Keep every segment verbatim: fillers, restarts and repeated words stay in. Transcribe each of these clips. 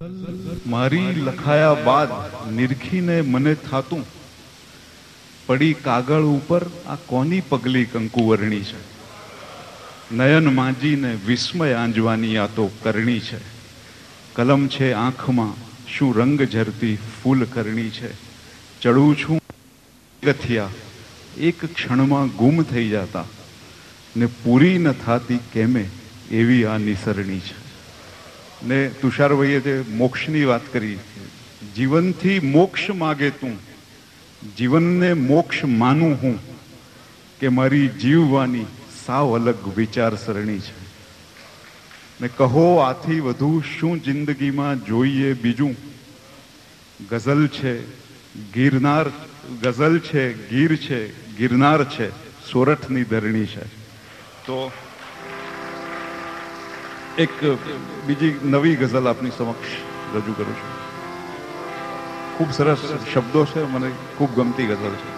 મારી લખાયા બાદ નિરખીને મને થાતું, પડી કાગળ ઉપર આ કોની પગલી કંકુવરણી છે. નયન માંજીને વિસ્મય આંજવાની આ તો કરણી છે. કલમ છે આંખમાં, શું રંગ ઝરતી ફૂલ કરણી છે. ચડું છું ગથિયા, એક ક્ષણમાં ગુમ થઈ જતા, ને પૂરી ન થાતી કેમે એવી આ નિસરણી છે. ને તુષારભાઈએ જે મોક્ષની વાત કરી, જીવનથી મોક્ષ માગે તું, જીવનને મોક્ષ માનું હું, કે મારી જીવવાની સાવ અલગ વિચારસરણી છે. ને કહો આથી વધુ શું જિંદગીમાં જોઈએ બીજું. ગઝલ છે ગિરનાર, ગઝલ છે ગીર છે, ગિરનાર છે સોરઠની ધરણી છે. તો એક બીજી નવી ગઝલ આપની સમક્ષ રજૂ કરું છું. ખૂબ સરસ શબ્દો છે, મને ખૂબ ગમતી ગઝલ છે.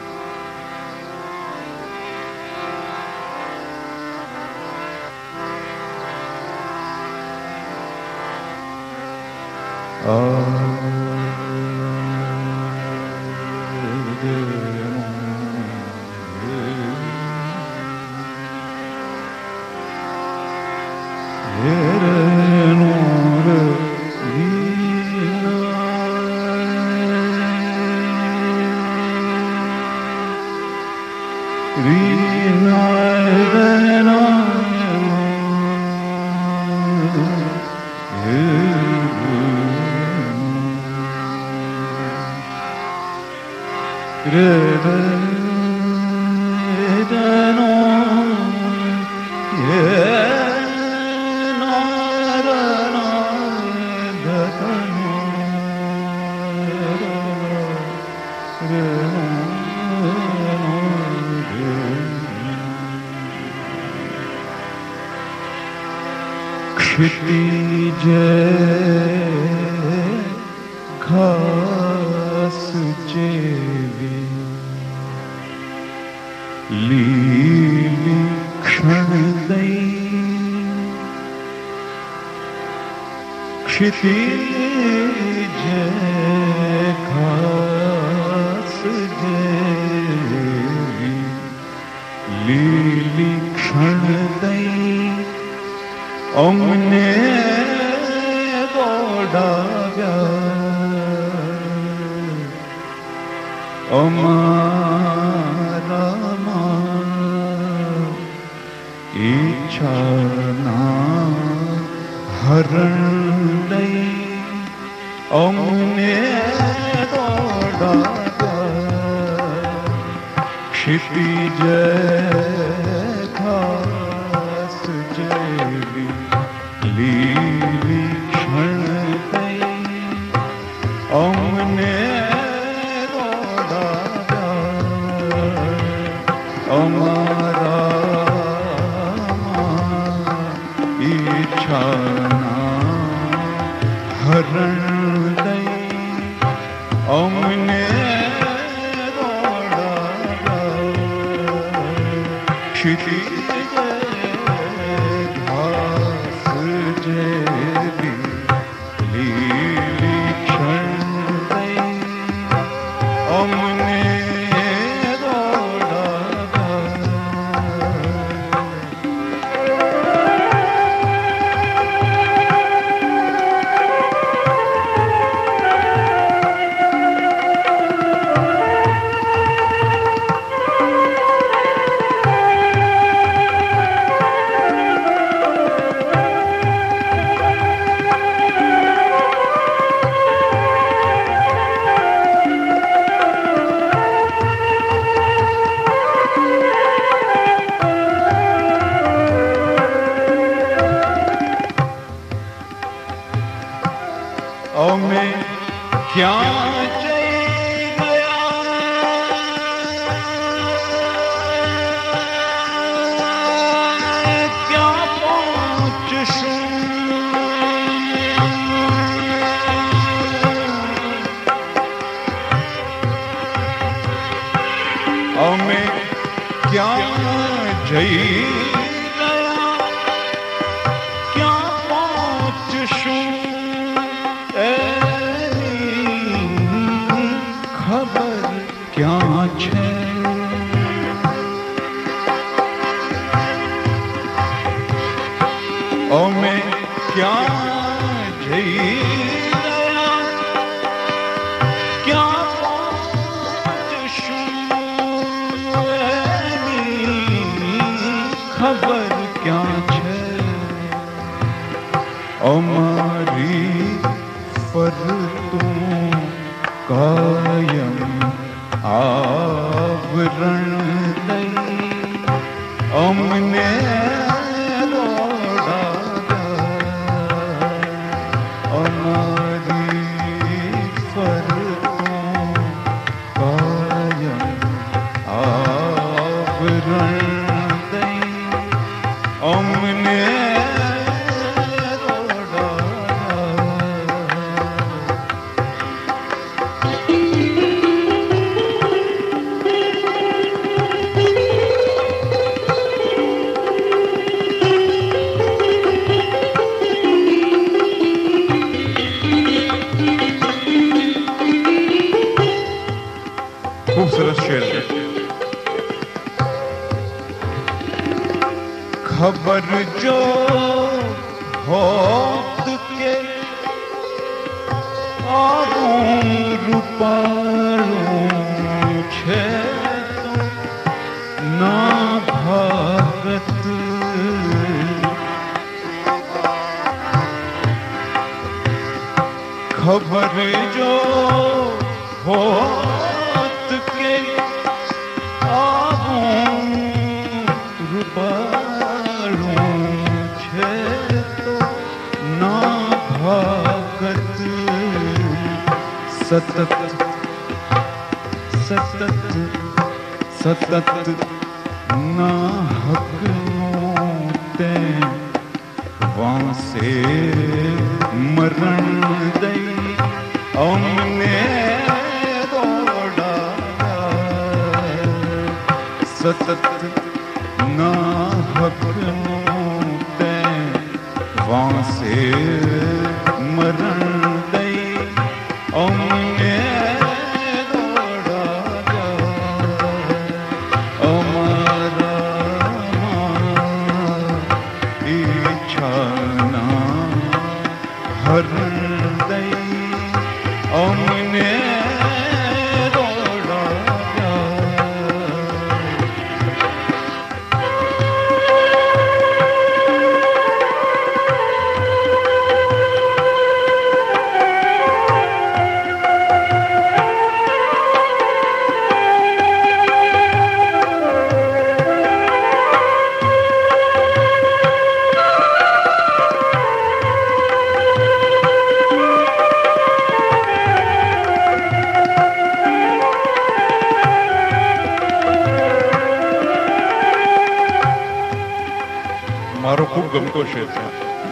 क्षितिज घास जेवी लीली क्षण दई, क्षितिज घास जेवी लीली क्षण दई, અમને દોડાવ્યા અમારામાં ઈચ્છાના હરણ દઈ, અમને દોડાવ્યા ક્ષિતિજ ઘાસ જેવી લીલી ક્ષણ દઈ, અમને દોડાવ્યા અમારામાં ઈચ્છાના હરણ દઈ, અમને દોડાવ્યા ક્ષિતિજ ક્યાં પહોંચશું એ ક્યાં જઈ ખબર ક્યાં છે અમારી ફરતું કાયમ આવરણ દઈ અમને અમારી ફરતું કાયમ આવરણ અમને ખૂબ સરસ શેર છે. ખબર જો હોત કે આવું રૂપાળું છે તો ના ભાગત ખબર જો હોત કે આવું રૂપાળું સતત સતત સતત ના હકનું તે વાંસે મરણ દઈ અમને દોડા સતત ના હકનું તે વાંસે મરણ દઈ અમને દોડા અમારા ઈચ્છાના હરણ દઈ અમને મારો ખૂબ ગમતો શેર છે.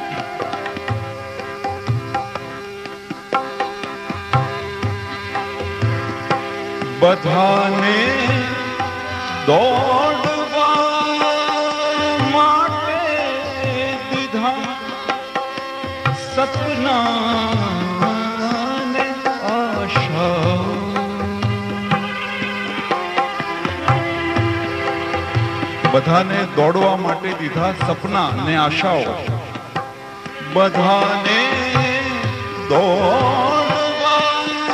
બધાને દોડવા માટે દીધા સપના ને આશા બધાને દોડવા માટે દીધા સપના ને આશાઓ બધાને દોડવા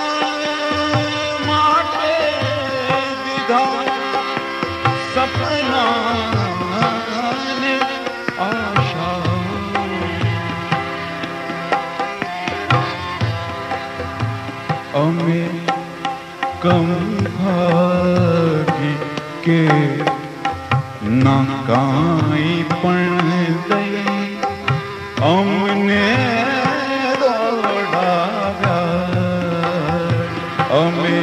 માટે દીધા સપના ને આશાઓ અમે કમ ભાગી કે ના કાંઈ પણ દઈ અમને દોડાવ્યા અમે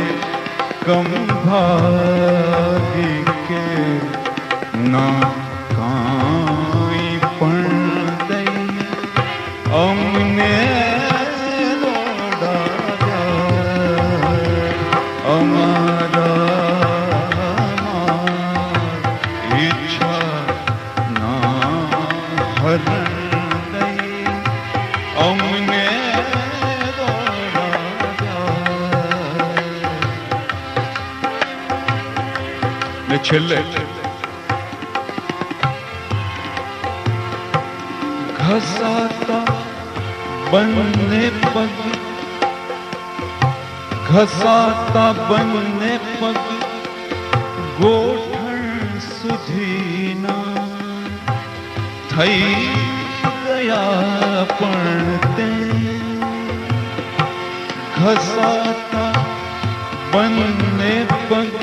કંભાગી કે ના કાંઈ પણ દઈ અમને દોડાવ્યા અમારા ઈચ્છા હરણ દઈ અમને દોડાવ્યા ને છેલ્લે ઘસાતા બંને પગ ઘસાતા બંને પગ ગોઠણ સુધીના થઈ ગયા પણ તે ઘસાતા બંને પગ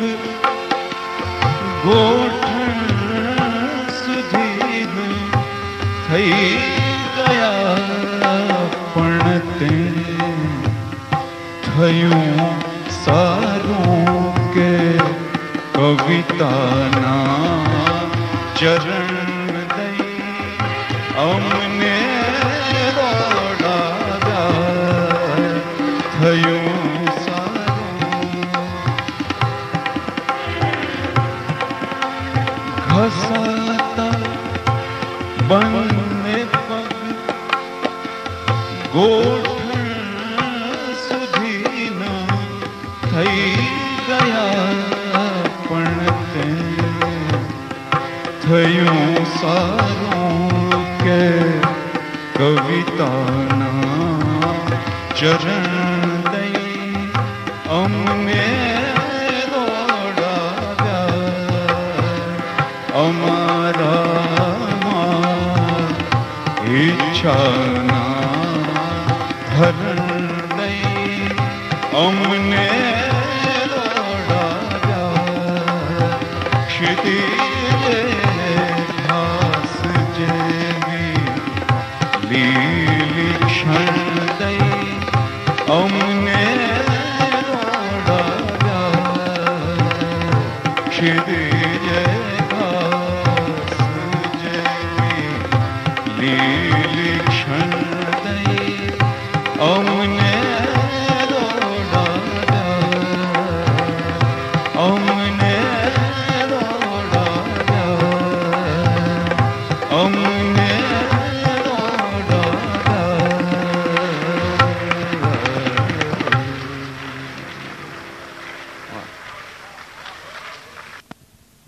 ગોઠણ સુધીના થઈ ગયા પણ તે થયું સારું કે કવિતાના ચરણ દઈ અમને રોડાવ્યા. થયું સારું ઘસાતા બંને પગ ગોઠણ સુધીના થઈ ગયા પણ તે થયું સારું કે કવિતાના ચરણ દઈ અમને દોડાવ્યા. અમારામાં ઈચ્છાના હરણ દઈ અમને દોડાવ્યા. ક્ષિતિજે ઘાસ જેવી લીલી ક્ષણ દઈ અમને દોડાવ્યા. ક્ષિતિજે ઘાસ જેવી લીલી